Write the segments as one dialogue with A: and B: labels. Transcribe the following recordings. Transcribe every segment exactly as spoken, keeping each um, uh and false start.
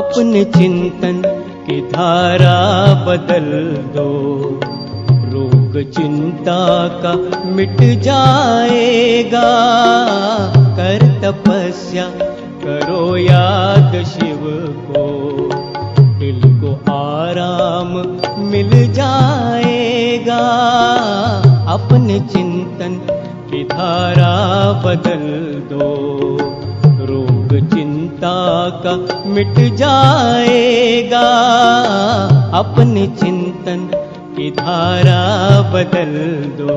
A: अपने चिंतन की धारा बदल दो। रोग चिंता का मिट जाएगा, कर तपस्या करो याद शिव को, दिल को आराम मिल जाएगा। अपने चिंतन की धारा बदल दो, रोग चिंता का मिट जाएगा। अपने चिंतन की धारा बदल दो।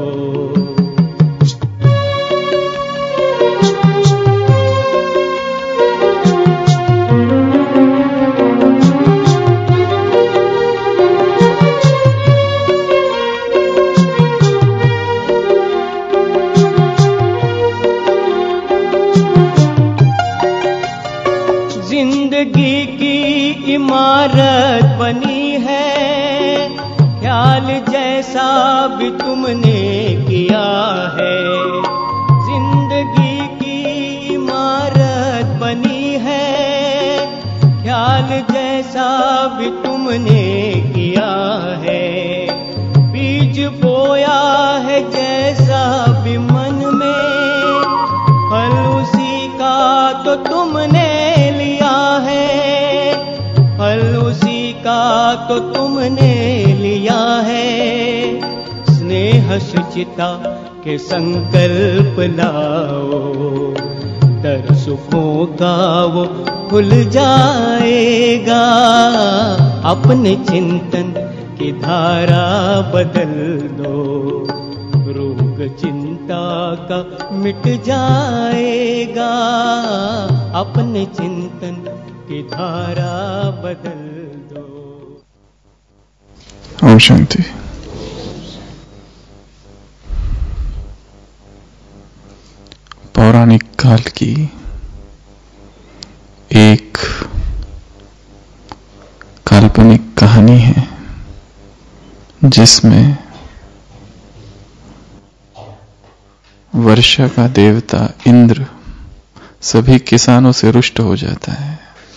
A: जिंदगी की इमारत बनी है, ख्याल जैसा भी तुमने किया है। जिंदगी की इमारत बनी है, ख्याल जैसा भी तुमने किया है। बीज बोया है जैसा भी मन में, फल उसी का तो तुमने लिया है। फल उसी का तो तुमने लिया है। स्नेह शुचिता के संकल्प लाओ, दर सुखों का वो खुल जाएगा। अपने चिंतन की धारा बदल दो, रोग चिंता का मिट जाएगा। अपने चिंतन की धारा बदल दो।
B: ओम शांति। पौराणिक काल की एक काल्पनिक कहानी है, जिसमें वर्षा का देवता इंद्र सभी किसानों से रुष्ट हो जाता है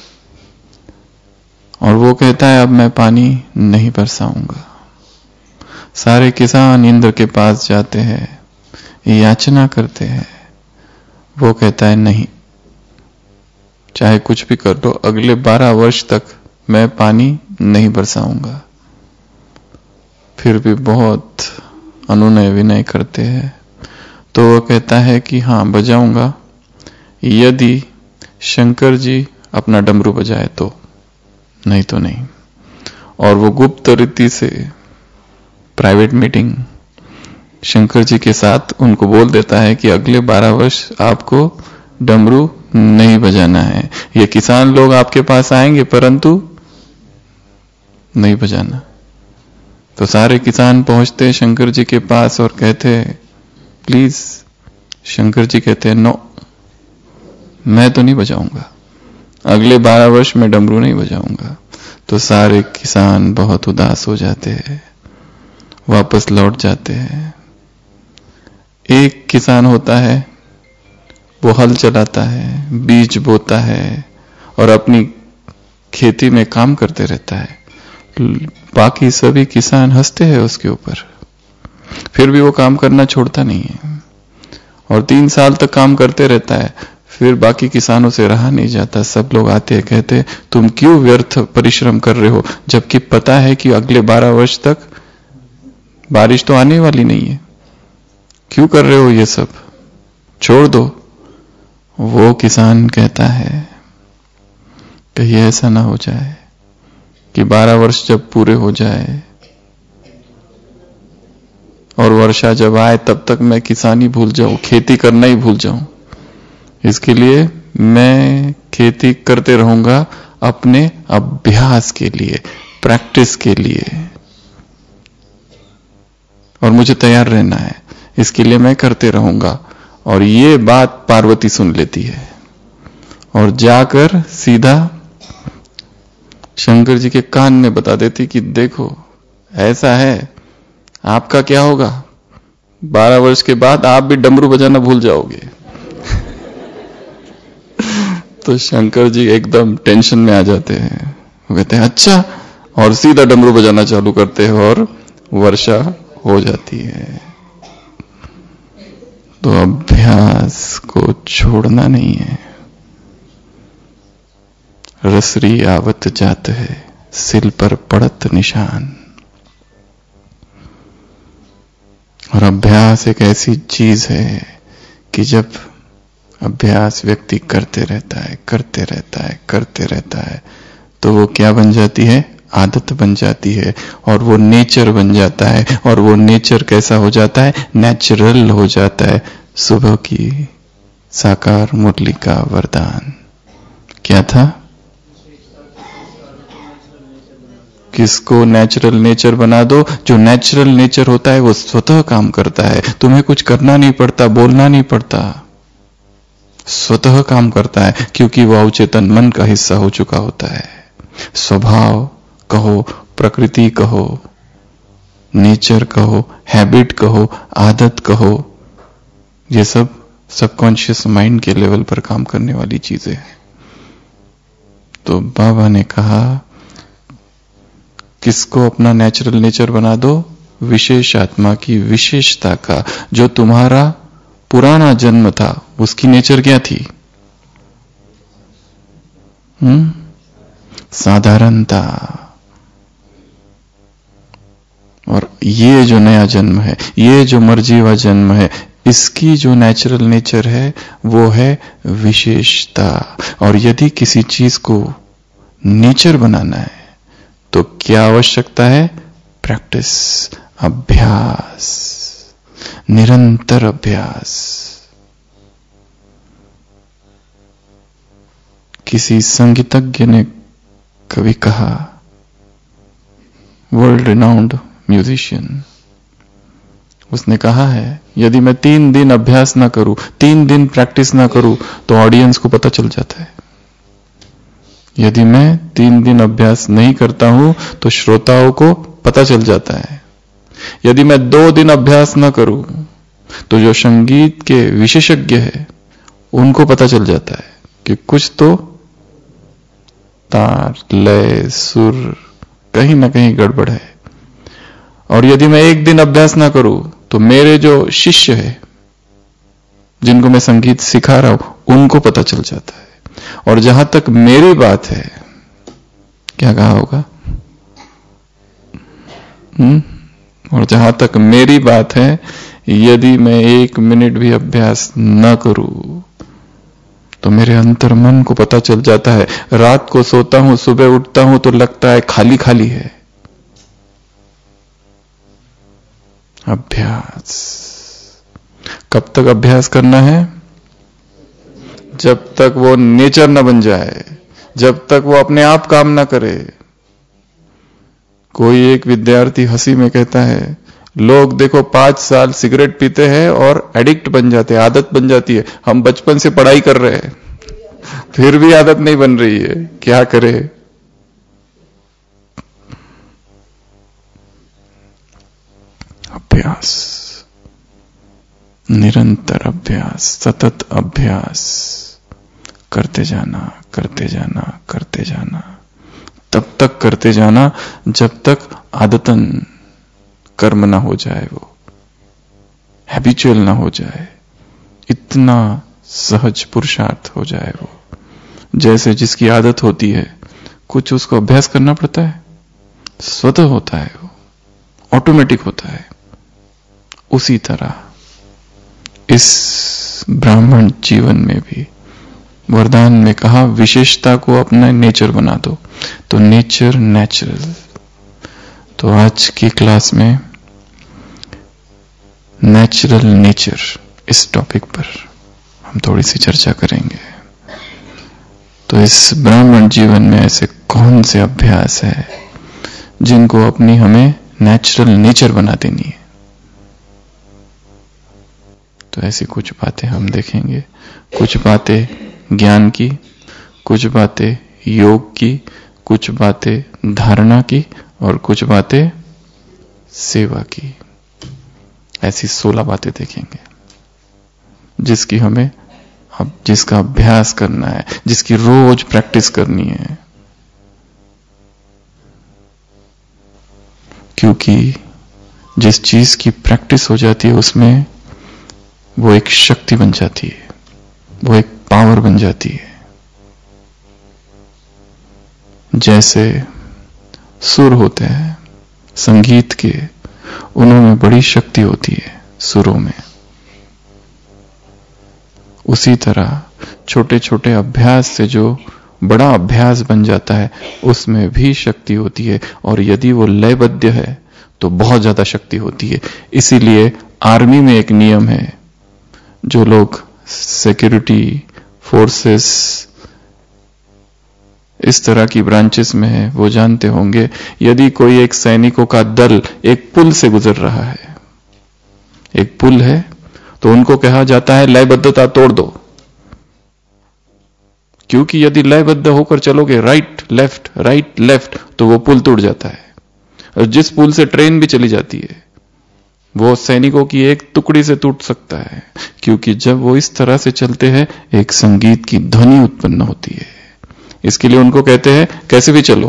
B: और वो कहता है अब मैं पानी नहीं बरसाऊंगा। सारे किसान इंद्र के पास जाते हैं, याचना करते हैं। वो कहता है नहीं, चाहे कुछ भी कर लो, अगले बारह वर्ष तक मैं पानी नहीं बरसाऊंगा। फिर भी बहुत अनुनय विनय करते हैं तो वो कहता है कि हाँ बजाऊंगा, यदि शंकर जी अपना डमरू बजाए तो, नहीं तो नहीं। और वो गुप्त रीति से प्राइवेट मीटिंग शंकर जी के साथ उनको बोल देता है कि अगले बारह वर्ष आपको डमरू नहीं बजाना है। ये किसान लोग आपके पास आएंगे परंतु नहीं बजाना। तो सारे किसान पहुंचते शंकर जी के पास और कहते प्लीज। शंकर जी कहते हैं नो, मैं तो नहीं बजाऊंगा, अगले बारह वर्ष में डमरू नहीं बजाऊंगा। तो सारे किसान बहुत उदास हो जाते हैं, वापस लौट जाते हैं। एक किसान होता है, वो हल चलाता है, बीज बोता है और अपनी खेती में काम करते रहता है। बाकी सभी किसान हंसते हैं उसके ऊपर, फिर भी वो काम करना छोड़ता नहीं है और तीन साल तक काम करते रहता है। फिर बाकी किसानों से रहा नहीं जाता, सब लोग आते हैं, कहते तुम क्यों व्यर्थ परिश्रम कर रहे हो, जबकि पता है कि अगले बारह वर्ष तक बारिश तो आने वाली नहीं है, क्यों कर रहे हो ये सब, छोड़ दो। वो किसान कहता है कहीं ऐसा ना हो जाए कि बारह वर्ष जब पूरे हो जाए और वर्षा जब आए तब तक मैं किसानी भूल जाऊं, खेती करना ही भूल जाऊं। इसके लिए मैं खेती करते रहूंगा अपने अभ्यास के लिए, प्रैक्टिस के लिए, और मुझे तैयार रहना है, इसके लिए मैं करते रहूंगा। और ये बात पार्वती सुन लेती है और जाकर सीधा शंकर जी के कान में बता देती कि देखो ऐसा है, आपका क्या होगा, बारह वर्ष के बाद आप भी डमरू बजाना भूल जाओगे। तो शंकर जी एकदम टेंशन में आ जाते हैं। वो कहते हैं अच्छा, और सीधा डमरू बजाना चालू करते हैं और वर्षा हो जाती है। तो अभ्यास को छोड़ना नहीं है। रसरी आवत जात है, सिल पर पड़त निशान। और अभ्यास एक ऐसी चीज है कि जब अभ्यास व्यक्ति करते रहता है करते रहता है करते रहता है तो वो क्या बन जाती है? आदत बन जाती है, और वो नेचर बन जाता है। और वो नेचर कैसा हो जाता है? नेचुरल हो जाता है। सुबह की साकार मुरली का वरदान क्या था? किसको नेचुरल नेचर बना दो? जो नेचुरल नेचर होता है वो स्वतः काम करता है। तुम्हें कुछ करना नहीं पड़ता, बोलना नहीं पड़ता, स्वतः काम करता है, क्योंकि वो अवचेतन मन का हिस्सा हो चुका होता है। स्वभाव कहो, प्रकृति कहो, नेचर कहो, हैबिट कहो, आदत कहो, ये सब सबकॉन्शियस माइंड के लेवल पर काम करने वाली चीजें हैं। तो बाबा ने कहा किसको अपना नेचुरल नेचर बना दो? विशेष आत्मा की विशेषता का। जो तुम्हारा पुराना जन्म था उसकी नेचर क्या थी? हम्म साधारणता। और ये जो नया जन्म है, ये जो मर्जी हुआ जन्म है, इसकी जो नेचुरल नेचर है वो है विशेषता। और यदि किसी चीज को नेचर बनाना है तो क्या आवश्यकता है? प्रैक्टिस, अभ्यास, निरंतर अभ्यास। किसी संगीतज्ञ ने कभी कहा, वर्ल्ड रिनाउंड म्यूजिशियन, उसने कहा है यदि मैं तीन दिन अभ्यास ना करूं, तीन दिन प्रैक्टिस ना करूं तो ऑडियंस को पता चल जाता है। यदि मैं तीन दिन अभ्यास नहीं करता हूं तो श्रोताओं को पता चल जाता है। यदि मैं दो दिन अभ्यास ना करूं तो जो संगीत के विशेषज्ञ है उनको पता चल जाता है कि कुछ तो तार, लय, सुर कहीं ना कहीं गड़बड़ है। और यदि मैं एक दिन अभ्यास ना करूं तो मेरे जो शिष्य है जिनको मैं संगीत सिखा रहा हूं उनको पता चल जाता है। और जहां तक मेरी बात है, क्या कहा होगा? हम्म और जहां तक मेरी बात है, यदि मैं एक मिनट भी अभ्यास न करूं तो मेरे अंतर्मन को पता चल जाता है। रात को सोता हूं, सुबह उठता हूं तो लगता है खाली खाली है। अभ्यास कब तक अभ्यास करना है? जब तक वो नेचर न बन जाए, जब तक वो अपने आप काम ना करे। कोई एक विद्यार्थी हंसी में कहता है, लोग देखो पांच साल सिगरेट पीते हैं और एडिक्ट बन जाते हैं, आदत बन जाती है। हम बचपन से पढ़ाई कर रहे हैं फिर भी आदत नहीं बन रही है, क्या करे? अभ्यास, निरंतर अभ्यास, सतत अभ्यास करते जाना, करते जाना, करते जाना, तब तक करते जाना जब तक आदतन कर्म ना हो जाए, वो हैबिचुअल ना हो जाए, इतना सहज पुरुषार्थ हो जाए वो। जैसे जिसकी आदत होती है, कुछ उसको अभ्यास करना पड़ता है, स्वतः होता है, वो ऑटोमेटिक होता है। उसी तरह इस ब्राह्मण जीवन में भी वरदान में कहा विशेषता को अपना नेचर बना दो। तो नेचर, नेचुरल। तो आज की क्लास में नेचुरल नेचर इस टॉपिक पर हम थोड़ी सी चर्चा करेंगे। तो इस ब्राह्मण जीवन में ऐसे कौन से अभ्यास है जिनको अपनी हमें नेचुरल नेचर बना देनी है? तो ऐसी कुछ बातें हम देखेंगे। कुछ बातें ज्ञान की, कुछ बातें योग की, कुछ बातें धारणा की और कुछ बातें सेवा की। ऐसी सोलह बातें देखेंगे जिसकी हमें अब जिसका अभ्यास करना है, जिसकी रोज प्रैक्टिस करनी है, क्योंकि जिस चीज की प्रैक्टिस हो जाती है उसमें वो एक शक्ति बन जाती है, वो एक पावर बन जाती है। जैसे सुर होते हैं संगीत के, उनमें बड़ी शक्ति होती है सुरों में। उसी तरह छोटे छोटे अभ्यास से जो बड़ा अभ्यास बन जाता है उसमें भी शक्ति होती है, और यदि वो लयबद्ध है तो बहुत ज्यादा शक्ति होती है। इसीलिए आर्मी में एक नियम है, जो लोग सिक्योरिटी फोर्सेस इस तरह की ब्रांचेस में है वो जानते होंगे, यदि कोई एक सैनिकों का दल एक पुल से गुजर रहा है, एक पुल है, तो उनको कहा जाता है लयबद्धता तोड़ दो, क्योंकि यदि लयबद्ध होकर चलोगे राइट लेफ्ट राइट लेफ्ट तो वो पुल टूट जाता है। और जिस पुल से ट्रेन भी चली जाती है वो सैनिकों की एक टुकड़ी से टूट सकता है, क्योंकि जब वो इस तरह से चलते हैं एक संगीत की ध्वनि उत्पन्न होती है। इसके लिए उनको कहते हैं कैसे भी चलो,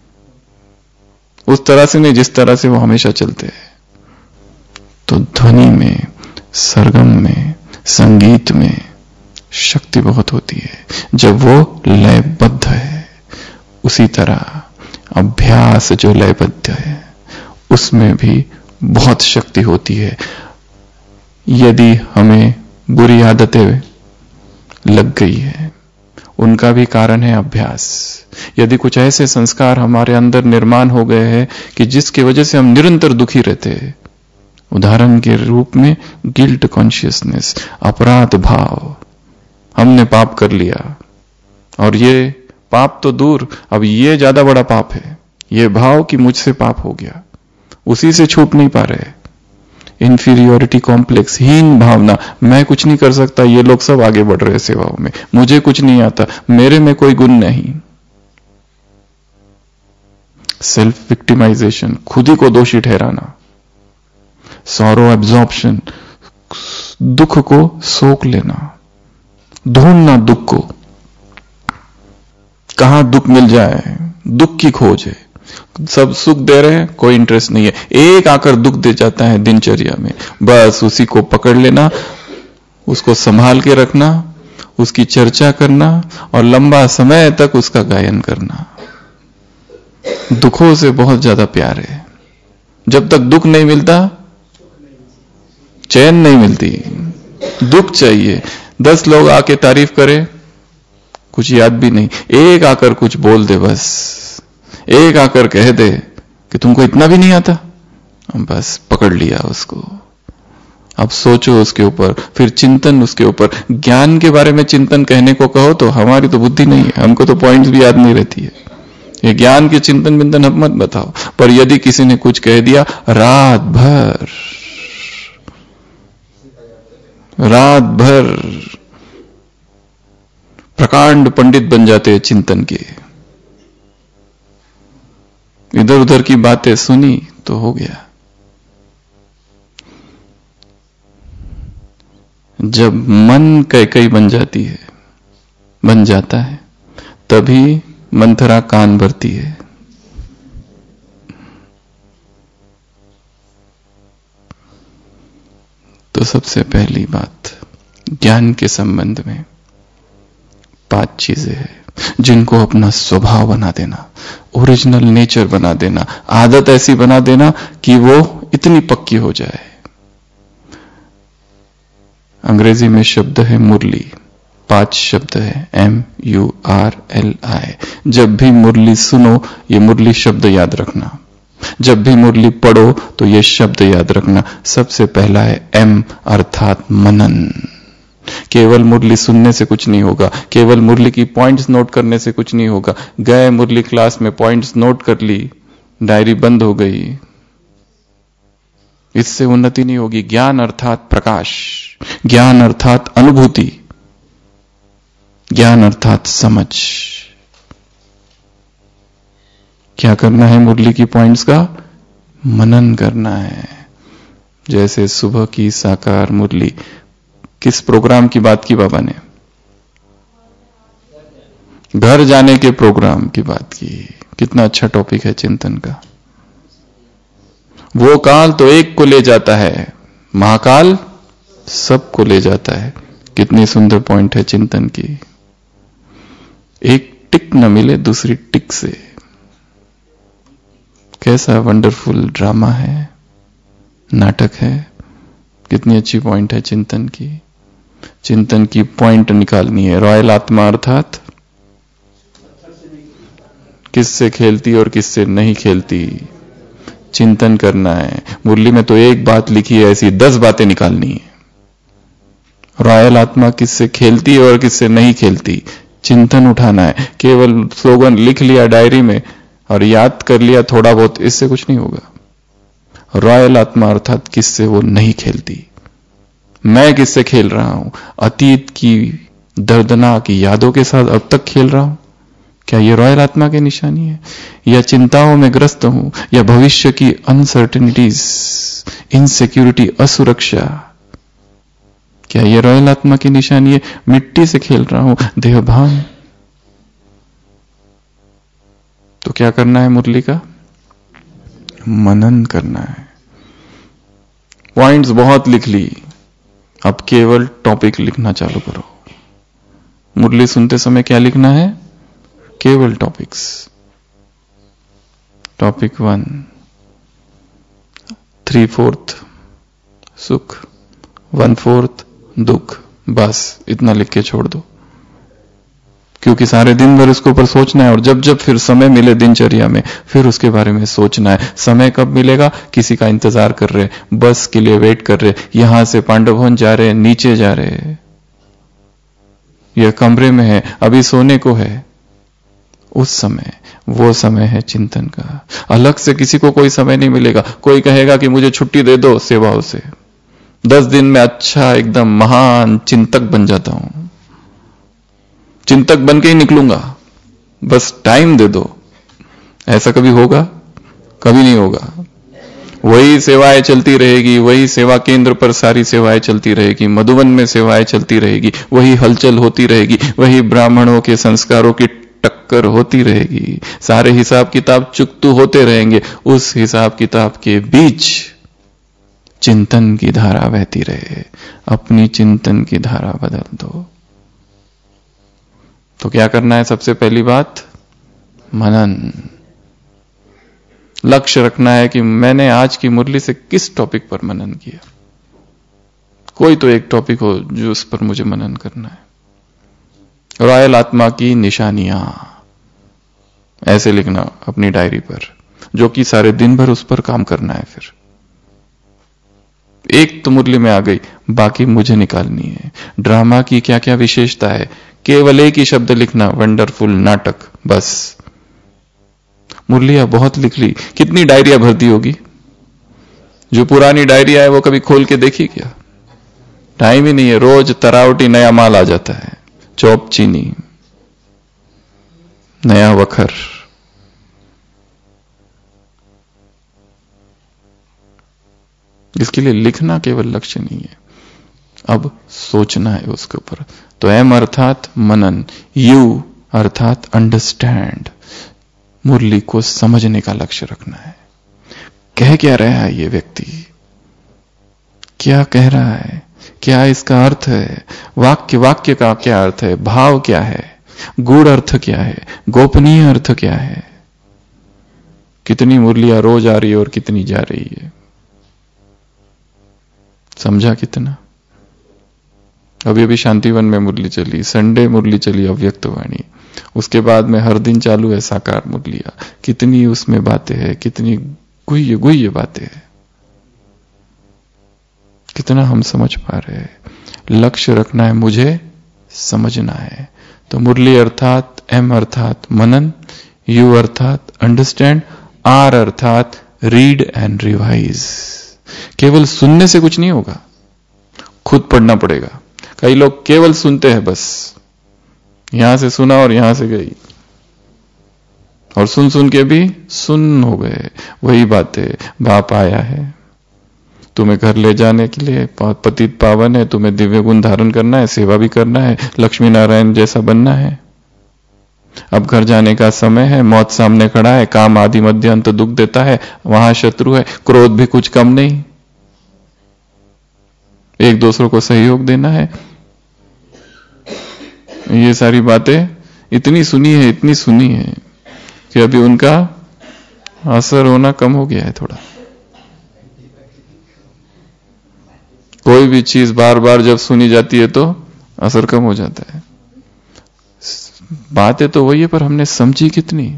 B: उस तरह से नहीं जिस तरह से वो हमेशा चलते हैं। तो ध्वनि में, सरगम में, संगीत में शक्ति बहुत होती है जब वो लयबद्ध है। उसी तरह अभ्यास जो लयबद्ध है उसमें भी बहुत शक्ति होती है। यदि हमें बुरी आदतें लग गई है, उनका भी कारण है अभ्यास। यदि कुछ ऐसे संस्कार हमारे अंदर निर्माण हो गए हैं कि जिसकी वजह से हम निरंतर दुखी रहते हैं, उदाहरण के रूप में गिल्ट कॉन्शियसनेस, अपराध भाव, हमने पाप कर लिया, और ये पाप तो दूर, अब ये ज्यादा बड़ा पाप है, ये भाव कि मुझसे पाप हो गया, उसी से छूट नहीं पा रहे। इंफीरियोरिटी कॉम्प्लेक्स, हीन भावना, मैं कुछ नहीं कर सकता, ये लोग सब आगे बढ़ रहे सेवाओं में, मुझे कुछ नहीं आता, मेरे में कोई गुण नहीं। सेल्फ विक्टिमाइजेशन, खुद ही को दोषी ठहराना। सॉरो एब्जॉर्प्शन, दुख को सोख लेना, ढूंढना दुख को, कहां दुख मिल जाए, दुख की खोज है। सब सुख दे रहे हैं, कोई इंटरेस्ट नहीं है, एक आकर दुख दे जाता है दिनचर्या में, बस उसी को पकड़ लेना, उसको संभाल के रखना, उसकी चर्चा करना और लंबा समय तक उसका गायन करना। दुखों से बहुत ज्यादा प्यार है। जब तक दुख नहीं मिलता चैन नहीं मिलती, दुख चाहिए। दस लोग आके तारीफ करे, कुछ याद भी नहीं, एक आकर कुछ बोल दे, बस एक आकर कह दे कि तुमको इतना भी नहीं आता, बस पकड़ लिया उसको। अब सोचो उसके ऊपर, फिर चिंतन उसके ऊपर। ज्ञान के बारे में चिंतन कहने को कहो तो हमारी तो बुद्धि नहीं है, हमको तो पॉइंट्स भी याद नहीं रहती है। ये ज्ञान के चिंतन बिंतन हम मत बताओ। पर यदि किसी ने कुछ कह दिया, रात भर रात भर प्रकांड पंडित बन जाते हैं चिंतन के। इधर उधर की बातें सुनी तो हो गया। जब मन कैकई बन जाती है, बन जाता है, तभी मंथरा कान भरती है। तो सबसे पहली बात, ज्ञान के संबंध में पांच चीजें हैं जिनको अपना स्वभाव बना देना, ओरिजिनल नेचर बना देना, आदत ऐसी बना देना कि वो इतनी पक्की हो जाए। अंग्रेजी में शब्द है मुरली, पांच शब्द है, M U R L I. जब भी मुरली सुनो, ये मुरली शब्द याद रखना। जब भी मुरली पढ़ो तो ये शब्द याद रखना। सबसे पहला है एम, अर्थात मनन। केवल मुरली सुनने से कुछ नहीं होगा, केवल मुरली की पॉइंट्स नोट करने से कुछ नहीं होगा। गए मुरली क्लास में, पॉइंट्स नोट कर ली, डायरी बंद हो गई, इससे उन्नति नहीं होगी। ज्ञान अर्थात प्रकाश, ज्ञान अर्थात अनुभूति, ज्ञान अर्थात समझ। क्या करना है? मुरली की पॉइंट्स का मनन करना है। जैसे सुबह की साकार मुरली, किस प्रोग्राम की बात की बाबा ने? घर जाने के प्रोग्राम की बात की। कितना अच्छा टॉपिक है चिंतन का। वो काल तो एक को ले जाता है, महाकाल सबको ले जाता है। कितनी सुंदर पॉइंट है चिंतन की। एक टिक न मिले दूसरी टिक से। कैसा वंडरफुल ड्रामा है, नाटक है। कितनी अच्छी पॉइंट है चिंतन की। चिंतन की पॉइंट निकालनी है। रॉयल आत्मा अर्थात किससे खेलती और किससे नहीं खेलती, चिंतन करना है। मुरली में तो एक बात लिखी है, ऐसी दस बातें निकालनी है। रॉयल आत्मा किससे खेलती है और किससे नहीं खेलती, चिंतन उठाना है। केवल स्लोगन लिख लिया डायरी में और याद कर लिया थोड़ा बहुत, इससे कुछ नहीं होगा। रॉयल आत्मा अर्थात किससे वो नहीं खेलती। मैं किससे खेल रहा हूं, अतीत की दर्दनाक यादों के साथ अब तक खेल रहा हूं। क्या ये रॉयल आत्मा की निशानी है? या चिंताओं में ग्रस्त हूं, या भविष्य की अनसर्टेनिटीज, इनसिक्योरिटी, असुरक्षा, क्या ये रॉयल आत्मा की निशानी है? मिट्टी से खेल रहा हूं, देहभान। तो क्या करना है मुरली का? मनन करना है। पॉइंट्स बहुत लिख ली, अब केवल टॉपिक लिखना चालू करो। मुरली सुनते समय क्या लिखना है? केवल topics. Topic one, three fourth सुख, वन फोर्थ दुख, बस इतना लिख के छोड़ दो। क्योंकि सारे दिन भर इसके ऊपर सोचना है और जब जब फिर समय मिले दिनचर्या में फिर उसके बारे में सोचना है। समय कब मिलेगा? किसी का इंतजार कर रहे, बस के लिए वेट कर रहे, यहां से पांडववन जा रहे, नीचे जा रहे, यह कमरे में है, अभी सोने को है। उस समय, वो समय है चिंतन का। अलग से किसी को कोई समय नहीं मिलेगा। कोई कहेगा कि मुझे छुट्टी दे दो सेवाओं से, दस दिन में अच्छा एकदम महान चिंतक बन जाता हूं, चिंतक बन के ही निकलूंगा, बस टाइम दे दो। ऐसा कभी होगा? कभी नहीं होगा। वही सेवाएं चलती रहेगी, वही सेवा केंद्र पर सारी सेवाएं चलती रहेगी, मधुबन में सेवाएं चलती रहेगी, वही हलचल होती रहेगी, वही ब्राह्मणों के संस्कारों की टक्कर होती रहेगी, सारे हिसाब किताब चुकतू होते रहेंगे। उस हिसाब किताब के बीच चिंतन की धारा बहती रहे। अपनी चिंतन की धारा बदल दो। तो क्या करना है? सबसे पहली बात मनन। लक्ष्य रखना है कि मैंने आज की मुरली से किस टॉपिक पर मनन किया। कोई तो एक टॉपिक हो जो उस पर मुझे मनन करना है। रॉयल आत्मा की निशानियां ऐसे लिखना अपनी डायरी पर, जो कि सारे दिन भर उस पर काम करना है। फिर एक तो मुरली में आ गई, बाकी मुझे निकालनी है। ड्रामा की क्या क्या विशेषता है, केवल एक ही शब्द लिखना, वंडरफुल नाटक, बस। मुरलियां बहुत लिख ली, कितनी डायरियां भर दी होगी। जो पुरानी डायरिया है वो कभी खोल के देखी क्या? टाइम ही नहीं है। रोज तरावटी नया माल आ जाता है, चौप चीनी, नया वखर। इसके लिए लिखना केवल लक्ष्य नहीं है, अब सोचना है उसके ऊपर। तो एम अर्थात मनन, यू अर्थात अंडरस्टैंड। मुरली को समझने का लक्ष्य रखना है। कह क्या रहा है ये व्यक्ति, क्या कह रहा है, क्या इसका अर्थ है, वाक्य वाक्य का क्या अर्थ है, भाव क्या है, गूढ़ अर्थ क्या है, गोपनीय अर्थ क्या है। कितनी मुरलियां रोज आ रही है और कितनी जा रही है, समझा कितना? अभी अभी शांतिवन में मुरली चली, संडे मुरली चली अव्यक्तवाणी, उसके बाद में हर दिन चालू है साकार मुरलियां। कितनी उसमें बातें हैं, कितनी गुह्य गुह्य बातें हैं, कितना हम समझ पा रहे हैं। लक्ष्य रखना है, मुझे समझना है। तो मुरली अर्थात एम अर्थात मनन, यू अर्थात अंडरस्टैंड, आर अर्थात रीड एंड रिवाइज। केवल सुनने से कुछ नहीं होगा, खुद पढ़ना पड़ेगा। कई लोग केवल सुनते हैं, बस यहां से सुना और यहां से गई, और सुन सुन के भी सुन हो गए। वही बातें, बाप आया है तुम्हें घर ले जाने के लिए, पतित पावन है, तुम्हें दिव्य गुण धारण करना है, सेवा भी करना है, लक्ष्मी नारायण जैसा बनना है। अब घर जाने का समय है, मौत सामने खड़ा है, काम आदि मध्य अंत दुख देता है, वहां शत्रु है, क्रोध भी कुछ कम नहीं, एक दूसरों को सहयोग देना है। ये सारी बातें इतनी सुनी है, इतनी सुनी है कि अभी उनका असर होना कम हो गया है थोड़ा। कोई भी चीज बार बार जब सुनी जाती है तो असर कम हो जाता है। बातें तो वही है, पर हमने समझी कितनी,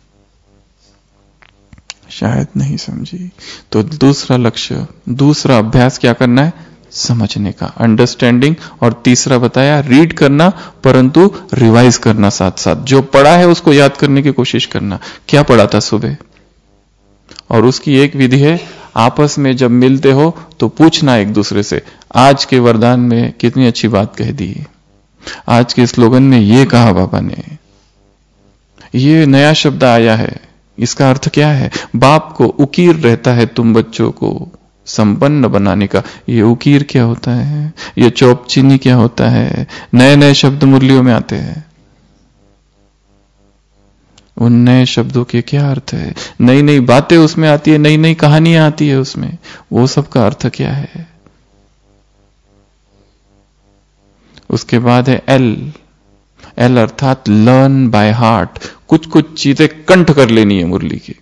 B: शायद नहीं समझी। तो दूसरा लक्ष्य, दूसरा अभ्यास क्या करना है? समझने का, अंडरस्टैंडिंग। और तीसरा बताया रीड करना, परंतु रिवाइज करना, साथ साथ जो पढ़ा है उसको याद करने की कोशिश करना। क्या पढ़ा था सुबह? और उसकी एक विधि है, आपस में जब मिलते हो तो पूछना एक दूसरे से, आज के वरदान में कितनी अच्छी बात कह दी, आज के स्लोगन में ये कहा बाबा ने, ये नया शब्द आया है, इसका अर्थ क्या है? बाप को उकीर रहता है तुम बच्चों को संपन्न बनाने का, ये उकीर क्या होता है, ये चौपचीनी क्या होता है, नए नए शब्द मुरलियों में आते हैं। उन नए शब्दों के क्या अर्थ है? नई नई बातें उसमें आती है, नई नई कहानियां आती है उसमें, वो सब का अर्थ क्या है? उसके बाद है एल, एल अर्थात लर्न बाय हार्ट। कुछ कुछ चीजें कंठ कर लेनी है मुरली की,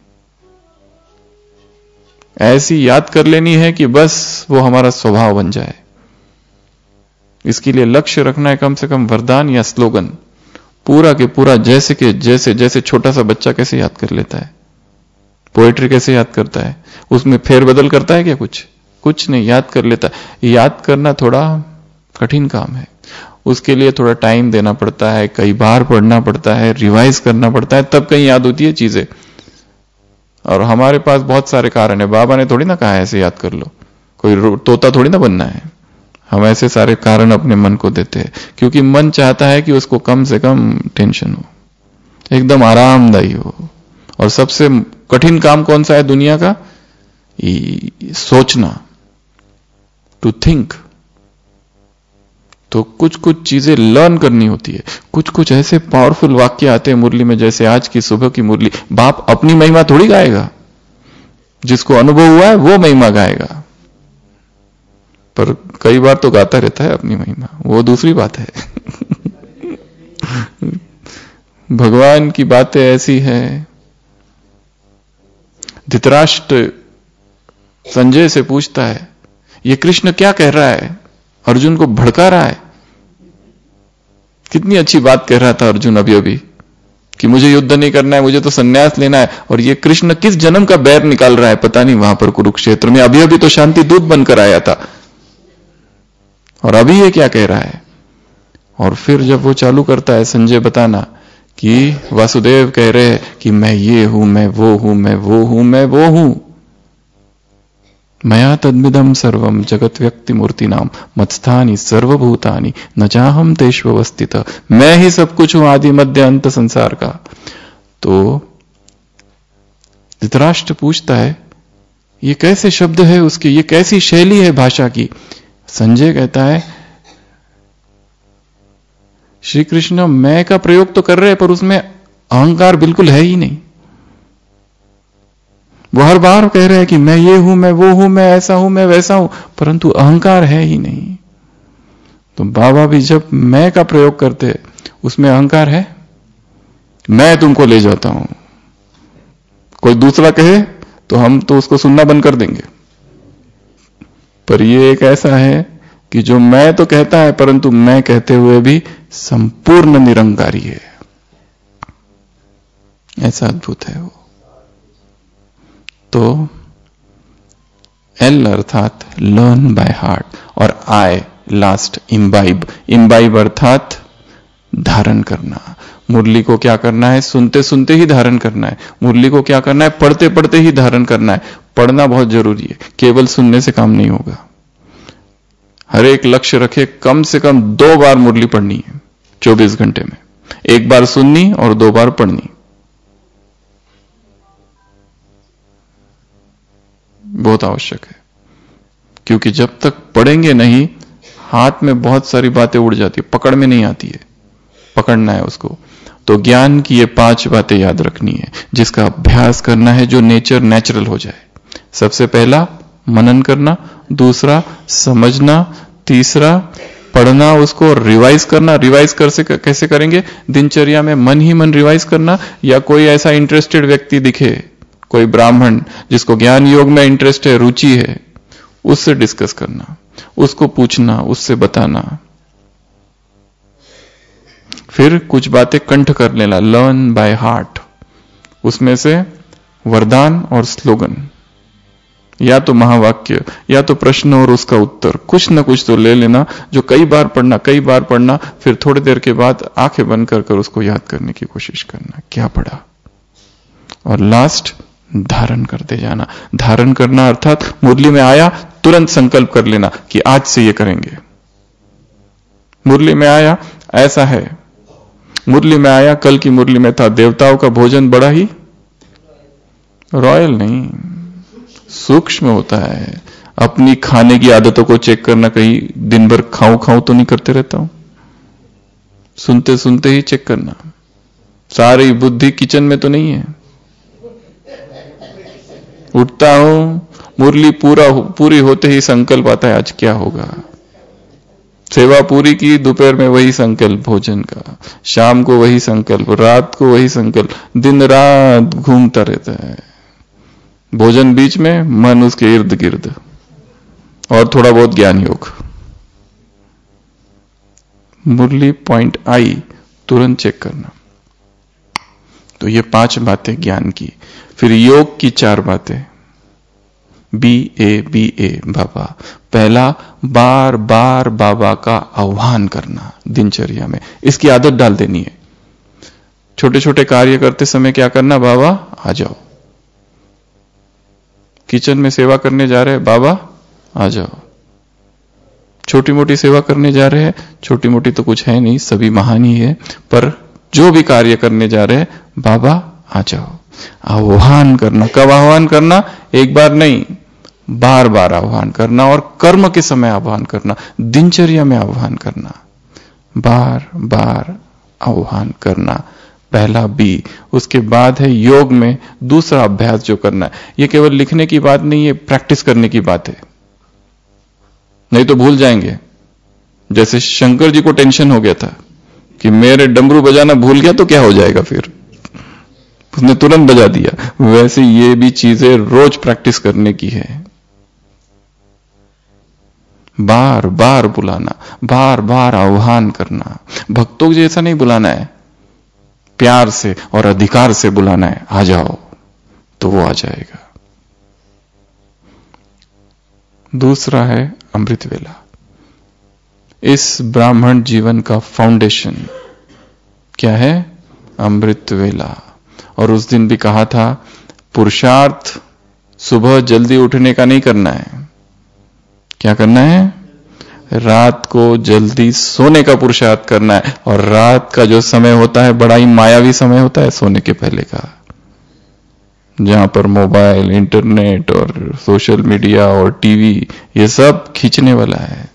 B: ऐसी याद कर लेनी है कि बस वो हमारा स्वभाव बन जाए। इसके लिए लक्ष्य रखना है कम से कम वरदान या स्लोगन पूरा के पूरा, जैसे कि जैसे जैसे छोटा सा बच्चा कैसे याद कर लेता है, पोएट्री कैसे याद करता है, उसमें फेरबदल करता है क्या? कुछ कुछ नहीं, याद कर लेता है। याद करना थोड़ा कठिन काम है, उसके लिए थोड़ा टाइम देना पड़ता है, कई बार पढ़ना पड़ता है, रिवाइज करना पड़ता है, तब कहीं याद होती है चीजें। और हमारे पास बहुत सारे कारण है, बाबा ने थोड़ी ना कहा ऐसे याद कर लो, कोई तोता थोड़ी ना बनना है। हम ऐसे सारे कारण अपने मन को देते हैं, क्योंकि मन चाहता है कि उसको कम से कम टेंशन हो, एकदम आरामदायी हो। और सबसे कठिन काम कौन सा है दुनिया का? सोचना, टू थिंक। तो कुछ कुछ चीजें लर्न करनी होती है। कुछ कुछ ऐसे पावरफुल वाक्य आते हैं मुरली में, जैसे आज की सुबह की मुरली। बाप अपनी महिमा थोड़ी गाएगा, जिसको अनुभव हुआ है वो महिमा गाएगा, पर कई बार तो गाता रहता है अपनी महिमा, वो दूसरी बात है। भगवान की बातें ऐसी हैं। धृतराष्ट्र संजय से पूछता है, ये कृष्ण क्या कह रहा है? अर्जुन को भड़का रहा है। कितनी अच्छी बात कह रहा था अर्जुन अभी अभी कि मुझे युद्ध नहीं करना है, मुझे तो संन्यास लेना है, और ये कृष्ण किस जन्म का बैर निकाल रहा है पता नहीं वहां पर कुरुक्षेत्र में। अभी अभी तो शांति दूत बनकर आया था, और अभी ये क्या कह रहा है? और फिर जब वो चालू करता है संजय बताना कि वासुदेव कह रहे हैं कि मैं ये हूं, मैं वो हूं, मैं वो हूं, मैं वो हूं, मया तद्मिदम सर्वम जगत व्यक्ति मूर्ति नाम मत्स्थानी सर्वभूतानि न चाहम तेष्वस्थित। मैं ही सब कुछ हूं, आदि मध्य अंत संसार का। तो धृतराष्ट्र पूछता है ये कैसे शब्द है उसके, ये कैसी शैली है भाषा की? संजय कहता है श्री कृष्ण मैं का प्रयोग तो कर रहे हैं, पर उसमें अहंकार बिल्कुल है ही नहीं। वो हर बार कह रहे हैं कि मैं ये हूं, मैं वो हूं, मैं ऐसा हूं, मैं वैसा हूं, परंतु अहंकार है ही नहीं। तो बाबा भी जब मैं का प्रयोग करते हैं उसमें अहंकार है। मैं तुमको ले जाता हूं, कोई दूसरा कहे तो हम तो उसको सुनना बंद कर देंगे, पर ये एक ऐसा है कि जो मैं तो कहता है, परंतु मैं कहते हुए भी संपूर्ण निरंकारी है। ऐसा अद्भुत है वो। तो एल अर्थात लर्न बाय हार्ट, और आई लास्ट इम्बाइब। इम्बाइब अर्थात धारण करना। मुरली को क्या करना है? सुनते सुनते ही धारण करना है। मुरली को क्या करना है? पढ़ते पढ़ते ही धारण करना है। पढ़ना बहुत जरूरी है, केवल सुनने से काम नहीं होगा। हर एक लक्ष्य रखे, कम से कम दो बार मुरली पढ़नी है चौबीस घंटे में, एक बार सुननी और दो बार पढ़नी। बहुत आवश्यक है, क्योंकि जब तक पढ़ेंगे नहीं, हाथ में बहुत सारी बातें उड़ जाती है, पकड़ में नहीं आती है। पकड़ना है उसको। तो ज्ञान की ये पांच बातें याद रखनी है, जिसका अभ्यास करना है, जो नेचर नेचुरल हो जाए। सबसे पहला मनन करना, दूसरा समझना, तीसरा पढ़ना, उसको रिवाइज करना। रिवाइज कर से कैसे करेंगे? दिनचर्या में मन ही मन रिवाइज करना, या कोई ऐसा इंटरेस्टेड व्यक्ति दिखे, कोई ब्राह्मण जिसको ज्ञान योग में इंटरेस्ट है, रुचि है, उससे डिस्कस करना, उसको पूछना, उससे बताना। फिर कुछ बातें कंठ कर लेना, लर्न बाय हार्ट। उसमें से वरदान और स्लोगन, या तो महावाक्य या तो प्रश्न और उसका उत्तर, कुछ ना कुछ तो ले लेना, जो कई बार पढ़ना, कई बार पढ़ना। फिर थोड़ी देर के बाद आंखें बंद कर कर उसको याद करने की कोशिश करना, क्या पढ़ा। और लास्ट, धारण करते जाना। धारण करना अर्थात मुरली में आया तुरंत संकल्प कर लेना कि आज से ये करेंगे। मुरली में आया ऐसा है, मुरली में आया, कल की मुरली में था, देवताओं का भोजन बड़ा ही रॉयल नहीं, सूक्ष्म होता है। अपनी खाने की आदतों को चेक करना, कहीं दिन भर खाऊं खाऊं तो नहीं करते रहता हूं, सुनते सुनते ही चेक करना। सारी बुद्धि किचन में तो नहीं है। उठता हूं, मुरली पूरा पूरी होते ही संकल्प आता है, आज क्या होगा। सेवा पूरी की, दोपहर में वही संकल्प भोजन का, शाम को वही संकल्प, रात को वही संकल्प, दिन रात घूमता रहता है। भोजन बीच में, मन उसके इर्द गिर्द, और थोड़ा बहुत ज्ञान योग। मुरली पॉइंट आई, तुरंत चेक करना। तो ये पांच बातें ज्ञान की। फिर योग की चार बातें, बी ए बी ए बाबा। पहला, बार बार बाबा का आह्वान करना दिनचर्या में, इसकी आदत डाल देनी है। छोटे छोटे कार्य करते समय क्या करना, बाबा आ जाओ। किचन में सेवा करने जा रहे हैं, बाबा आ जाओ। छोटी मोटी सेवा करने जा रहे हैं, छोटी मोटी तो कुछ है नहीं, सभी महान ही है, पर जो भी कार्य करने जा रहे हैं, बाबा आ जाओ। आह्वान करना। कब आह्वान करना? एक बार नहीं, बार बार आह्वान करना। और कर्म के समय आह्वान करना, दिनचर्या में आह्वान करना, बार बार आह्वान करना। पहला बी। उसके बाद है योग में दूसरा अभ्यास जो करना है। यह केवल लिखने की बात नहीं है, प्रैक्टिस करने की बात है, नहीं तो भूल जाएंगे। जैसे शंकर जी को टेंशन हो गया था कि मेरे डमरू बजाना भूल गया तो क्या हो जाएगा, फिर उसने तुरंत बजा दिया। वैसे ये भी चीजें रोज प्रैक्टिस करने की है। बार बार बुलाना, बार बार आह्वान करना। भक्तों को जैसा नहीं बुलाना है, प्यार से और अधिकार से बुलाना है, आ जाओ, तो वो आ जाएगा। दूसरा है अमृत वेला। इस ब्राह्मण जीवन का फाउंडेशन क्या है? अमृत वेला। और उस दिन भी कहा था, पुरुषार्थ सुबह जल्दी उठने का नहीं करना है। क्या करना है? रात को जल्दी सोने का पुरुषार्थ करना है। और रात का जो समय होता है बड़ा ही मायावी समय होता है सोने के पहले का, जहां पर मोबाइल, इंटरनेट और सोशल मीडिया और टीवी ये सब खींचने वाला है।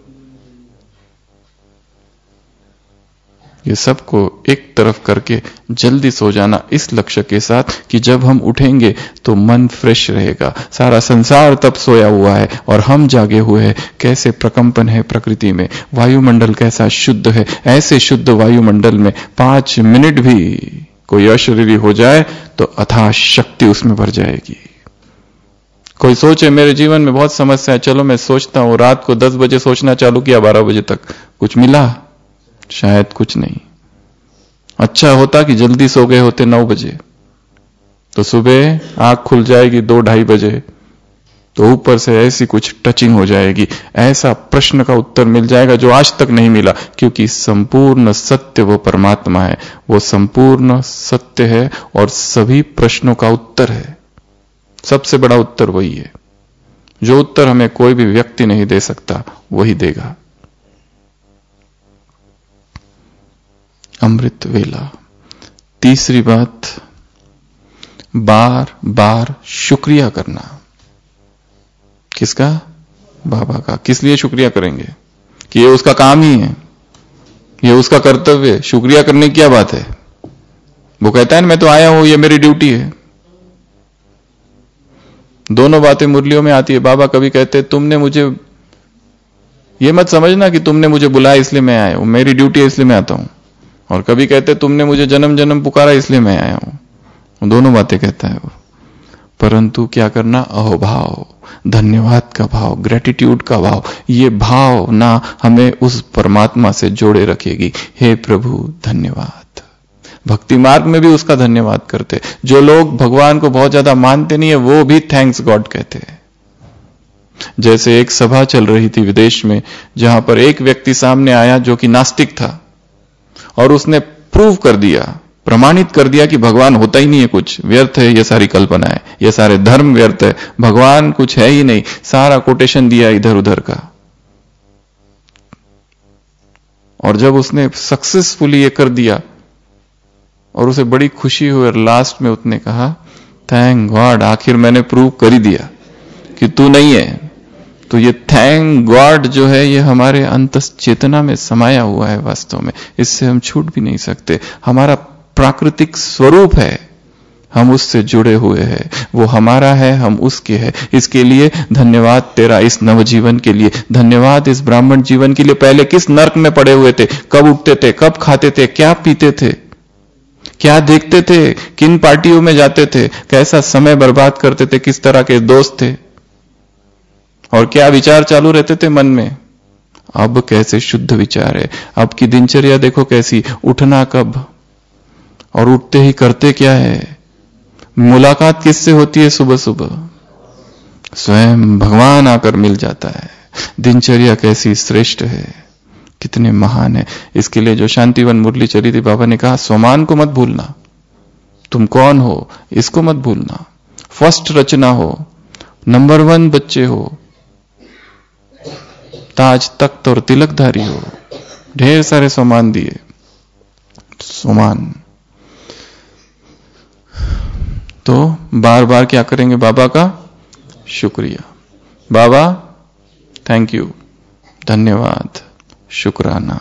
B: ये सबको एक तरफ करके जल्दी सो जाना, इस लक्ष्य के साथ कि जब हम उठेंगे तो मन फ्रेश रहेगा। सारा संसार तब सोया हुआ है और हम जागे हुए हैं। कैसे प्रकंपन है प्रकृति में, वायुमंडल कैसा शुद्ध है। ऐसे शुद्ध वायुमंडल में पांच मिनट भी कोई अशरीरी हो जाए तो अथाह शक्ति उसमें भर जाएगी। कोई सोचे मेरे जीवन में बहुत समस्या है, चलो मैं सोचता हूं, रात को दस बजे सोचना चालू किया, बारह बजे तक कुछ मिला? शायद कुछ नहीं। अच्छा होता कि जल्दी सो गए होते नौ बजे, तो सुबह आंख खुल जाएगी दो ढाई बजे, तो ऊपर से ऐसी कुछ टचिंग हो जाएगी, ऐसा प्रश्न का उत्तर मिल जाएगा जो आज तक नहीं मिला। क्योंकि संपूर्ण सत्य वो परमात्मा है, वो संपूर्ण सत्य है और सभी प्रश्नों का उत्तर है। सबसे बड़ा उत्तर वही है। जो उत्तर हमें कोई भी व्यक्ति नहीं दे सकता, वही देगा। अमृत वेला। तीसरी बात, बार बार शुक्रिया करना। किसका? बाबा का। किस लिए शुक्रिया करेंगे? कि ये उसका काम ही है। ये उसका कर्तव्य है, शुक्रिया करने की क्या बात है? वो कहता है ना मैं तो आया हूं, ये मेरी ड्यूटी है। दोनों बातें मुरलियों में आती है। बाबा कभी कहते तुमने मुझे, ये मत समझना कि तुमने मुझे बुलाया इसलिए मैं आया हूं, मेरी ड्यूटी है इसलिए मैं आता हूं। और कभी कहते तुमने मुझे जन्म जन्म पुकारा इसलिए मैं आया हूं। दोनों बातें कहता है वो। परंतु क्या करना? अहोभाव, धन्यवाद का भाव, ग्रेटिट्यूड का भाव। ये भावना हमें उस परमात्मा से जोड़े रखेगी। हे प्रभु धन्यवाद। भक्ति मार्ग में भी उसका धन्यवाद करते। जो लोग भगवान को बहुत ज्यादा मानते नहीं है वो भी थैंक्स गॉड कहते हैं। जैसे एक सभा चल रही थी विदेश में, जहां पर एक व्यक्ति सामने आया जो कि नास्तिक था, और उसने प्रूव कर दिया, प्रमाणित कर दिया कि भगवान होता ही नहीं है, कुछ व्यर्थ है, ये सारी कल्पना है, ये सारे धर्म व्यर्थ है, भगवान कुछ है ही नहीं। सारा कोटेशन दिया इधर उधर का। और जब उसने सक्सेसफुली ये कर दिया और उसे बड़ी खुशी हुई, और लास्ट में उसने कहा थैंक गॉड, आखिर मैंने प्रूव कर ही दिया कि तू नहीं है। तो ये थैंक गॉड जो है ये हमारे अंतस चेतना में समाया हुआ है वास्तव में, इससे हम छूट भी नहीं सकते। हमारा प्राकृतिक स्वरूप है, हम उससे जुड़े हुए हैं, वो हमारा है, हम उसके हैं। इसके लिए धन्यवाद तेरा इस नवजीवन के लिए, धन्यवाद इस ब्राह्मण जीवन के लिए। पहले किस नर्क में पड़े हुए थे, कब उठते थे, कब खाते थे, क्या पीते थे, क्या देखते थे, किन पार्टियों में जाते थे, कैसा समय बर्बाद करते थे, किस तरह के दोस्त थे, और क्या विचार चालू रहते थे मन में। अब कैसे शुद्ध विचार है। अब की दिनचर्या देखो कैसी, उठना कब और उठते ही करते क्या है, मुलाकात किससे होती है सुबह सुबह, स्वयं भगवान आकर मिल जाता है। दिनचर्या कैसी श्रेष्ठ है, कितने महान है। इसके लिए जो शांतिवन मुरली चली थी, बाबा ने कहा स्वमान को मत भूलना, तुम कौन हो इसको मत भूलना। फर्स्ट रचना हो, नंबर वन बच्चे हो, ताज तख्त और तिलकधारी हो, ढेर सारे सम्मान दिए। सम्मान तो बार बार क्या करेंगे, बाबा का शुक्रिया, बाबा थैंक यू, धन्यवाद, शुक्राना।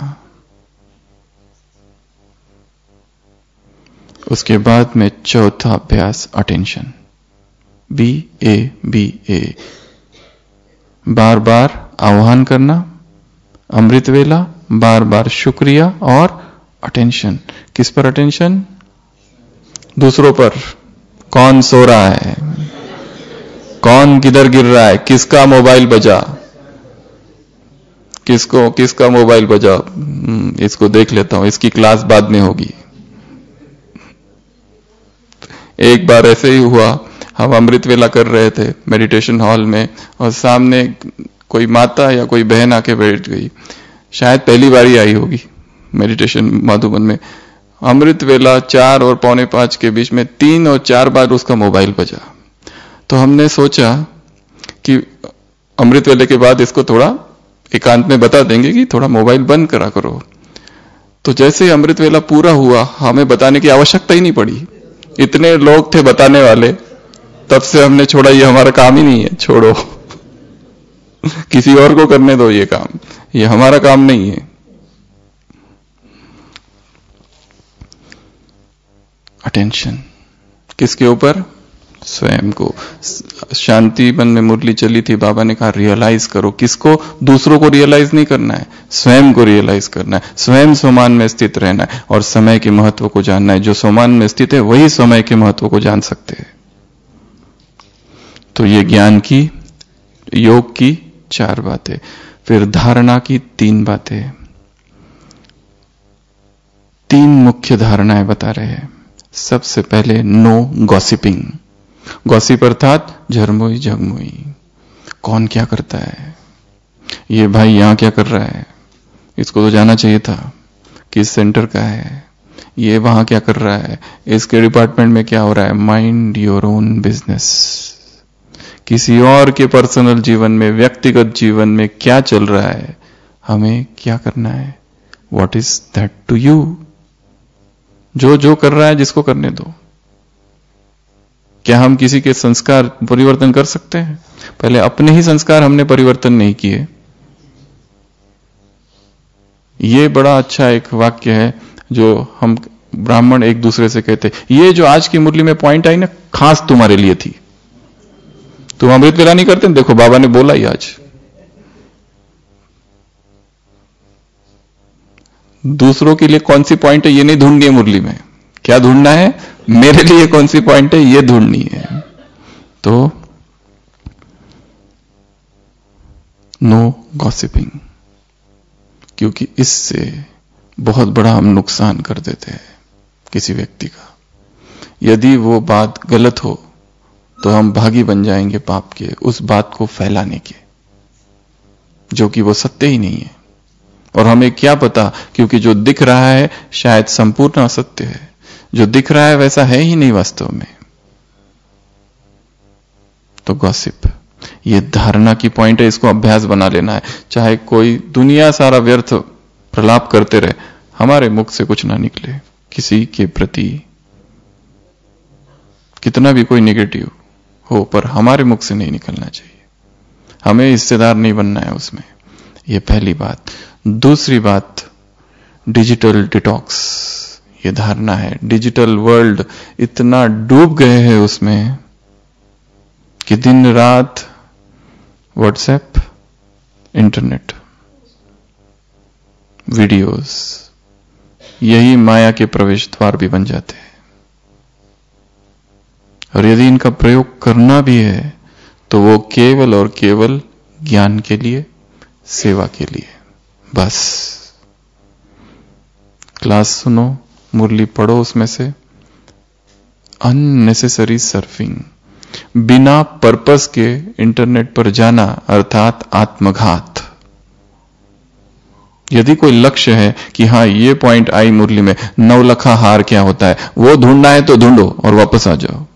B: उसके बाद में चौथा अभ्यास attention, B A B A, बार बार आह्वान करना, अमृत वेला, बार बार शुक्रिया और अटेंशन। किस पर अटेंशन? दूसरों पर। कौन सो रहा है, कौन किधर गिर रहा है, किसका मोबाइल बजा, किसको किसका मोबाइल बजा, इसको देख लेता हूं, इसकी क्लास बाद में होगी। एक बार ऐसे ही हुआ, हम अमृत वेला कर रहे थे मेडिटेशन हॉल में, और सामने कोई माता या कोई बहन आके बैठ गई, शायद पहली बार ही आई होगी मेडिटेशन माधुबन में। अमृत वेला चार और पौने पांच के बीच में तीन और चार बार उसका मोबाइल बजा। तो हमने सोचा कि अमृत वेले के बाद इसको थोड़ा एकांत में बता देंगे कि थोड़ा मोबाइल बंद करा करो। तो जैसे ही अमृत वेला पूरा हुआ, हमें बताने की आवश्यकता ही नहीं पड़ी, इतने लोग थे बताने वाले। तब से हमने छोड़ा, ये हमारा काम ही नहीं है, छोड़ो किसी और को करने दो ये काम, ये हमारा काम नहीं है। अटेंशन किसके ऊपर? स्वयं को। शांति मन में मुरली चली थी, बाबा ने कहा रियलाइज करो। किसको? दूसरों को रियलाइज नहीं करना है, स्वयं को रियलाइज करना है। स्वयं स्वमान में स्थित रहना है और समय के महत्व को जानना है। जो स्वमान में स्थित है वही समय के महत्व को जान सकते हैं। तो ये ज्ञान की, योग की चार बातें, फिर धारणा की तीन बातें। तीन मुख्य धारणाएं बता रहे हैं। सबसे पहले नो गॉसिपिंग। गॉसिप अर्थात झरमोई झगमोई, कौन क्या करता है, ये भाई यहां क्या कर रहा है, इसको तो जाना चाहिए था, किस सेंटर का है, ये वहां क्या कर रहा है, इसके डिपार्टमेंट में क्या हो रहा है। Mind your own business. किसी और के पर्सनल जीवन में, व्यक्तिगत जीवन में क्या चल रहा है, हमें क्या करना है, what is that to you. जो जो कर रहा है जिसको करने दो। क्या हम किसी के संस्कार परिवर्तन कर सकते हैं? पहले अपने ही संस्कार हमने परिवर्तन नहीं किए, ये बड़ा अच्छा एक वाक्य है जो हम ब्राह्मण एक दूसरे से कहते, ये जो आज की मुरली में पॉइंट आई ना, खास तुम्हारे लिए थी। तुम अमृत वेला नहीं करते, देखो बाबा ने बोला ही आज। दूसरों के लिए कौन सी पॉइंट है ये नहीं ढूंढनी है मुरली में, क्या ढूंढना है, मेरे लिए कौन सी पॉइंट है ये ढूंढनी है। तो नो गॉसिपिंग, क्योंकि इससे बहुत बड़ा हम नुकसान कर देते हैं किसी व्यक्ति का। यदि वो बात गलत हो तो हम भागी बन जाएंगे पाप के, उस बात को फैलाने के, जो कि वो सत्य ही नहीं है। और हमें क्या पता, क्योंकि जो दिख रहा है शायद संपूर्ण असत्य है, जो दिख रहा है वैसा है ही नहीं वास्तव में। तो गॉसिप ये धारणा की पॉइंट है, इसको अभ्यास बना लेना है। चाहे कोई दुनिया सारा व्यर्थ प्रलाप करते रहे, हमारे मुख से कुछ ना निकले किसी के प्रति, कितना भी कोई नेगेटिव हो, पर हमारे मुख से नहीं निकलना चाहिए। हमें हिस्सेदार नहीं बनना है उसमें। ये पहली बात। दूसरी बात, डिजिटल डिटॉक्स, ये धारणा है। डिजिटल वर्ल्ड इतना डूब गए हैं उसमें कि दिन रात व्हाट्सएप, इंटरनेट, वीडियोस, यही माया के प्रवेश द्वार भी बन जाते हैं। और यदि इनका प्रयोग करना भी है तो वो केवल और केवल ज्ञान के लिए, सेवा के लिए, बस। क्लास सुनो, मुरली पढ़ो, उसमें से अननेसेसरी सर्फिंग, बिना पर्पस के इंटरनेट पर जाना अर्थात आत्मघात। यदि कोई लक्ष्य है कि हां ये पॉइंट आई मुरली में, नवलखा हार क्या होता है वो ढूंढना है तो ढूंढो और वापस आ जाओ।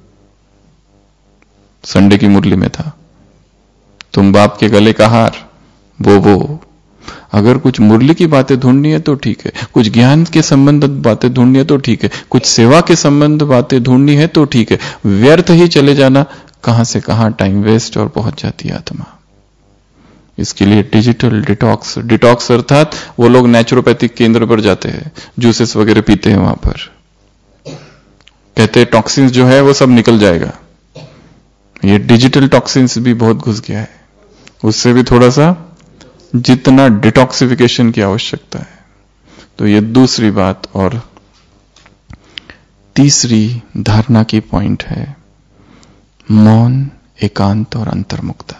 B: संडे की मुरली में था, तुम बाप के गले का हार, वो वो अगर कुछ मुरली की बातें ढूंढनी है तो ठीक है, कुछ ज्ञान के संबंधित बातें ढूंढनी है तो ठीक है, कुछ सेवा के संबंध बातें ढूंढनी है तो ठीक है। व्यर्थ ही चले जाना, कहां से कहां टाइम वेस्ट और पहुंच जाती है आत्मा। इसके लिए डिजिटल डिटॉक्स, डिटॉक्स अर्थात वो लोग नेचुरोपैथिक केंद्र पर जाते हैं, जूसेस वगैरह पीते हैं, वहां पर कहते हैं टॉक्सिन्स जो है वो सब निकल जाएगा। ये डिजिटल टॉक्सिन्स भी बहुत घुस गया है, उससे भी थोड़ा सा जितना डिटॉक्सिफिकेशन की आवश्यकता है। तो ये दूसरी बात। और तीसरी धारणा की पॉइंट है मौन, एकांत और अंतर्मुक्ता।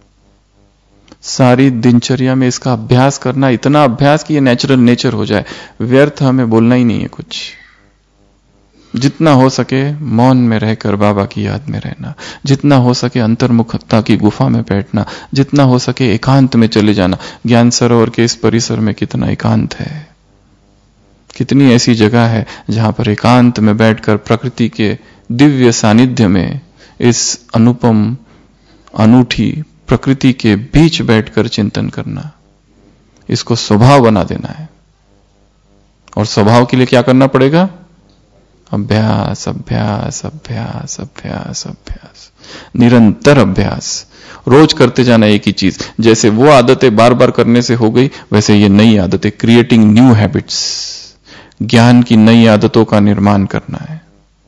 B: सारी दिनचर्या में इसका अभ्यास करना, इतना अभ्यास कि ये नेचुरल नेचर हो जाए। व्यर्थ हमें बोलना ही नहीं है कुछ। जितना हो सके मौन में रहकर बाबा की याद में रहना, जितना हो सके अंतर्मुखता की गुफा में बैठना, जितना हो सके एकांत में चले जाना। ज्ञान सरोवर के इस परिसर में कितना एकांत है, कितनी ऐसी जगह है जहां पर एकांत में बैठकर प्रकृति के दिव्य सानिध्य में, इस अनुपम अनूठी प्रकृति के बीच बैठकर चिंतन करना। इसको स्वभाव बना देना है। और स्वभाव के लिए क्या करना पड़ेगा? अभ्यास, अभ्यास, अभ्यास, अभ्यास, अभ्यास, निरंतर अभ्यास। रोज करते जाना एक ही चीज। जैसे वो आदतें बार बार करने से हो गई, वैसे ये नई आदतें, क्रिएटिंग न्यू हैबिट्स, ज्ञान की नई आदतों का निर्माण करना है।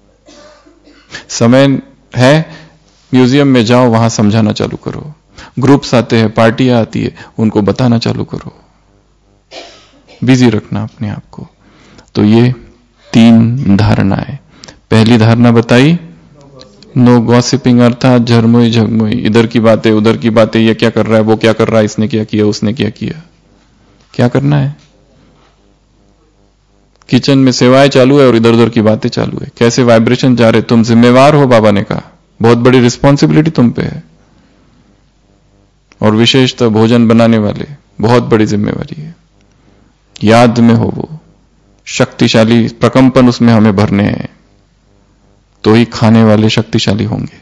B: समय है, म्यूजियम में जाओ, वहां समझाना चालू करो। ग्रुप्स आते हैं, पार्टियां आती है, उनको बताना चालू करो। बिजी रखना अपने आप को। तो ये तीन धारणाएं। पहली धारणा बताई, नो गॉसिपिंग अर्थात झरमुई झगमुई, इधर की बातें उधर की बातें, ये क्या कर रहा है, वो क्या कर रहा है, इसने क्या किया, उसने क्या किया। क्या करना है? किचन में सेवाएं चालू है और इधर उधर की बातें चालू है। कैसे वाइब्रेशन जा रहे, तुम जिम्मेवार हो। बाबा ने कहा बहुत बड़ी रिस्पॉन्सिबिलिटी तुम पे है। और विशेषतः भोजन बनाने वाले, बहुत बड़ी जिम्मेवारी है। याद में हो, वो शक्तिशाली प्रकंपन उसमें हमें भरने हैं, तो ही खाने वाले शक्तिशाली होंगे।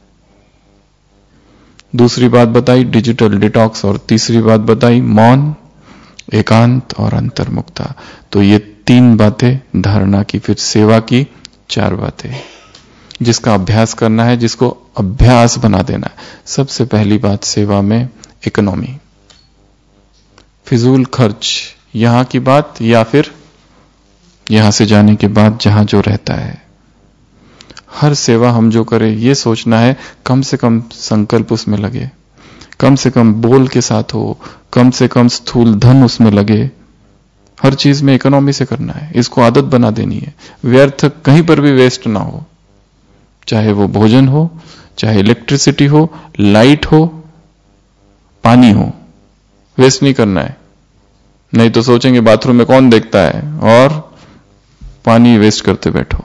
B: दूसरी बात बताई डिजिटल डिटॉक्स, और तीसरी बात बताई मौन, एकांत और अंतर्मुक्ता। तो ये तीन बातें धारणा की। फिर सेवा की चार बातें, जिसका अभ्यास करना है, जिसको अभ्यास बना देना है। सबसे पहली बात सेवा में इकोनॉमी, फिजूल खर्च यहां की बात या फिर यहां से जाने के बाद जहां जो रहता है। हर सेवा हम जो करें ये सोचना है कम से कम संकल्प उसमें लगे, कम से कम बोल के साथ हो, कम से कम स्थूल धन उसमें लगे। हर चीज में इकोनॉमी से करना है, इसको आदत बना देनी है। व्यर्थ कहीं पर भी वेस्ट ना हो, चाहे वो भोजन हो, चाहे इलेक्ट्रिसिटी हो, लाइट हो, पानी हो, वेस्ट नहीं करना है। नहीं तो सोचेंगे बाथरूम में कौन देखता है और पानी वेस्ट करते बैठो।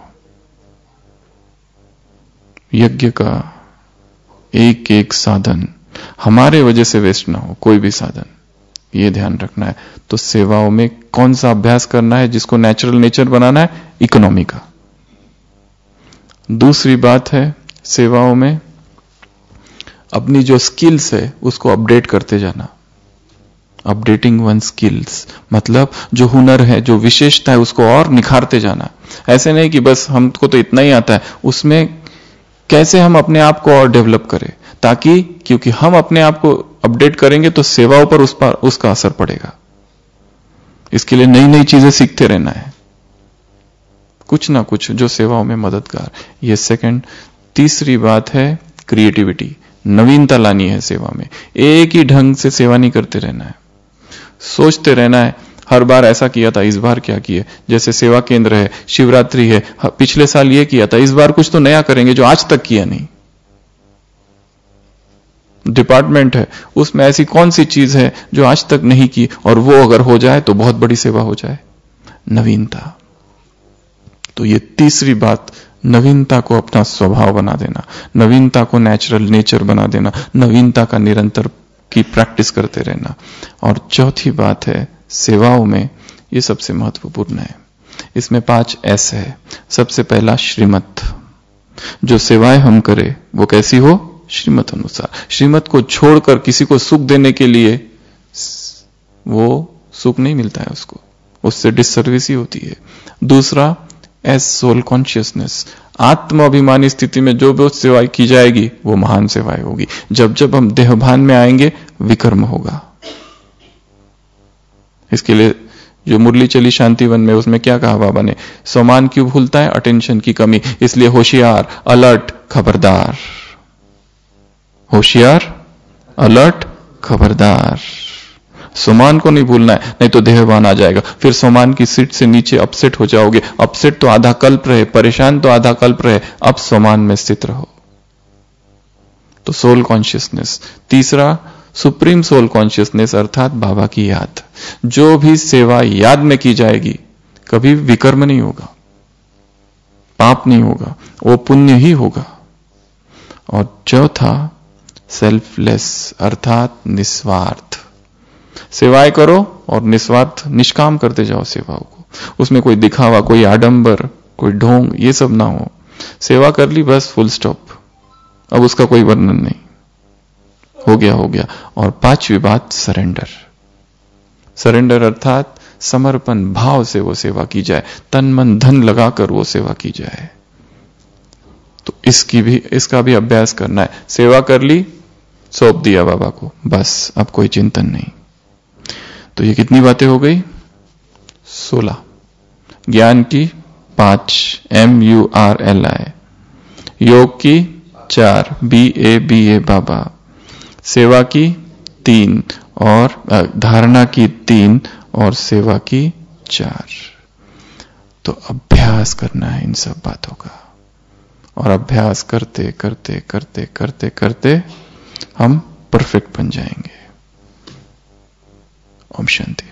B: यज्ञ का एक एक साधन हमारे वजह से वेस्ट ना हो, कोई भी साधन, ये ध्यान रखना है। तो सेवाओं में कौन सा अभ्यास करना है जिसको नेचुरल नेचर बनाना है? इकोनॉमी का। दूसरी बात है सेवाओं में अपनी जो स्किल्स है उसको अपडेट करते जाना। अपडेटिंग वन स्किल्स मतलब जो हुनर है, जो विशेषता है, उसको और निखारते जाना। ऐसे नहीं कि बस हमको तो इतना ही आता है, उसमें कैसे हम अपने आप को और डेवलप करें, ताकि क्योंकि हम अपने आप को अपडेट करेंगे तो सेवाओं पर उस पर उसका असर पड़ेगा। इसके लिए नई नई चीजें सीखते रहना है, कुछ ना कुछ जो सेवाओं में मददगार। ये सेकंड। तीसरी बात है क्रिएटिविटी, नवीनता लानी है सेवा में। एक ही ढंग से सेवा नहीं करते रहना है, सोचते रहना है हर बार ऐसा किया था, इस बार क्या किया। जैसे सेवा केंद्र है, शिवरात्रि है, पिछले साल ये किया था, इस बार कुछ तो नया करेंगे जो आज तक किया नहीं। डिपार्टमेंट है, उसमें ऐसी कौन सी चीज है जो आज तक नहीं की, और वो अगर हो जाए तो बहुत बड़ी सेवा हो जाए। नवीनता। तो ये तीसरी बात, नवीनता को अपना स्वभाव बना देना, नवीनता को नेचुरल नेचर बना देना, नवीनता का निरंतर की प्रैक्टिस करते रहना। और चौथी बात है सेवाओं में, ये सबसे महत्वपूर्ण है, इसमें पांच एस है। सबसे पहला श्रीमत। जो सेवाएं हम करें वो कैसी हो? श्रीमत अनुसार। श्रीमत को छोड़कर किसी को सुख देने के लिए वो सुख नहीं मिलता है, उसको उससे डिससर्विस ही होती है। दूसरा एस सोल कॉन्शियसनेस। आत्म अभिमानी स्थिति में जो भी सेवा की जाएगी वो महान सेवाएं होगी। जब जब हम देहभान में आएंगे विकर्म होगा। इसके लिए जो मुरली चली शांतिवन में, उसमें क्या कहा बाबा ने? सम्मान क्यों भूलता है? अटेंशन की कमी। इसलिए होशियार, अलर्ट, खबरदार। होशियार, अलर्ट, खबरदार। सोमान को नहीं भूलना है, नहीं तो देहभान आ जाएगा। फिर सोमान की सीट से नीचे अपसेट हो जाओगे। अपसेट तो आधा कल्प रहे, परेशान तो आधा कल्प रहे, अब सोमान में स्थित रहो। तो सोल कॉन्शियसनेस। तीसरा सुप्रीम सोल कॉन्शियसनेस, अर्थात बाबा की याद। जो भी सेवा याद में की जाएगी कभी विकर्म नहीं होगा, पाप नहीं होगा, वो पुण्य ही होगा। और चौथा सेल्फलेस, अर्थात निस्वार्थ। सेवाएं करो और निस्वार्थ निष्काम करते जाओ सेवाओं को। उसमें कोई दिखावा, कोई आडंबर, कोई ढोंग, ये सब ना हो। सेवा कर ली बस, फुल स्टॉप, अब उसका कोई वर्णन नहीं, हो गया हो गया। और पांचवी बात सरेंडर। सरेंडर अर्थात समर्पण भाव से वो सेवा की जाए, तन मन धन लगाकर वो सेवा की जाए। तो इसकी भी इसका भी अभ्यास करना है। सेवा कर ली, सौंप दिया बाबा को, बस अब कोई चिंतन नहीं। तो ये कितनी बातें हो गई? सोलह। ज्ञान की पांच, M U R L I. योग की चार, बी ए बी ए बाबा। सेवा की तीन, और धारणा की तीन, और सेवा की चार। तो अभ्यास करना है इन सब बातों का, और अभ्यास करते करते करते करते करते हम परफेक्ट बन जाएंगे। ओम शांति।